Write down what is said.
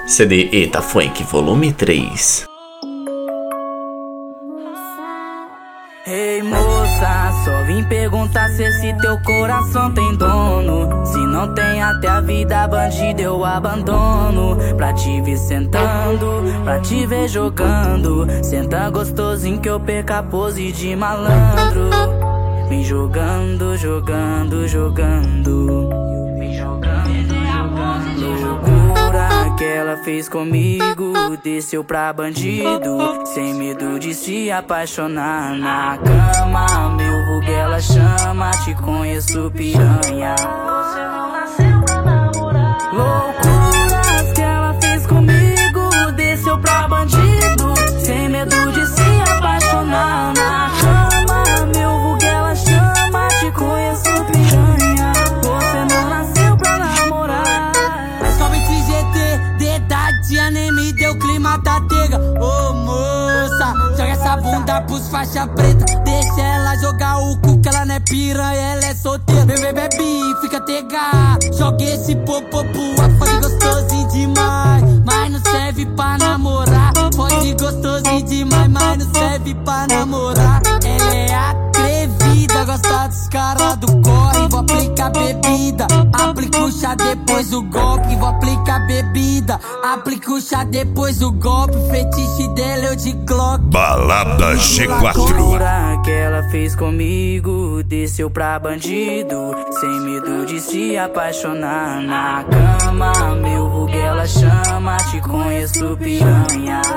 CD Eita Funk Volume 3. Ei moça, só vim perguntar se esse teu coração tem dono. Se não tem, até a vida bandida eu abandono. Pra te ver sentando, pra te ver jogando. Senta gostosinho que eu perca a pose de malandro. Vem jogando, jogando, jogando. Vem jogando, jogando. Loucura que ela fez comigo, desceu pra bandido, sem medo de se apaixonar na cama. Meu vulgo ela chama, te conheço piranha. Você não nasceu pra namorar. Loucuras que ela fez comigo, desceu pra bandido, sem medo de se apaixonar na cama. Meu vulgo ela chama, te conheço piranha. Você não nasceu pra namorar. Somente GT, dedadinha nem me deu clima da tega. Ô moça, joga essa bunda pros faixa preta. Deixa ela jogar o cu que ela não é piranha, ela é solteira. Bebê, bebe, fica tega. Joga esse popô pro pode gostosinho demais, mas não serve pra namorar. Pode gostosinho demais, mas não serve pra namorar. Ela é atrevida, gosta dos caras do corre. Vou aplicar bebida, aplica o chá depois o golpe. Vou aplicar bebida, aplica o chá depois o golpe. Fetiche dela eu de Glock. Balada G4. Loucura que ela fez comigo, desceu pra bandido, sem medo de se apaixonar na cama. Meu vulgo ela chama, te conheço piranha.